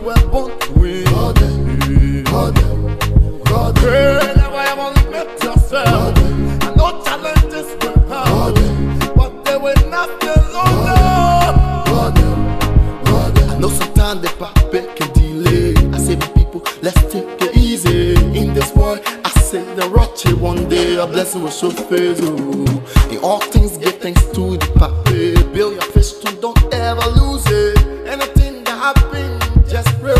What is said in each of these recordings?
were born to win. God them, God them, God them. Hey, never have only met yourself. I know challenges will come, but they will not stay long. God them, God them. I know sometimes the paper can delay. I say my people, let's take it easy. In this world, I say the rocky one day a blessing will show face. In all things, give thanks to the paper. Build your fish too, don't ever lose it. Anything that happens, just pray.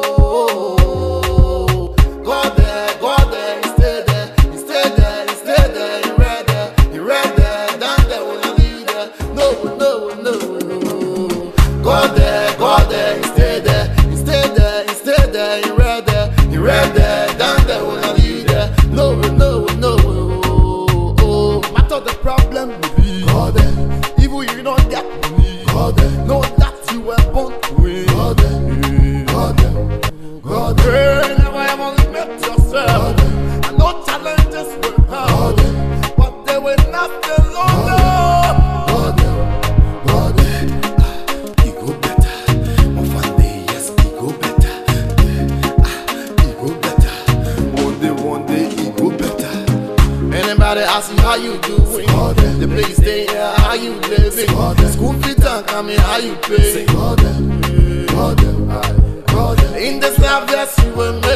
God there, He stay there, He stay there, He stay there, He read there, down there when I leave there. No, no, no. God there, He stay there, He stay there, He stay there, He read there, down there when I leave there. No, no, no. Matter the problem will be God there. Evil you don't get money. God there. Know that you were born to win. God there, God there, God there. Never have only met yourself. I know challenges will come, but they will not stay long. God there, God there. He go better. One day, yes, he go better. He go better. One day, he go better. Anybody ask you how you doing? The place stay here, how you living? School fees and coming, how you pay? In this life, yes, you will make.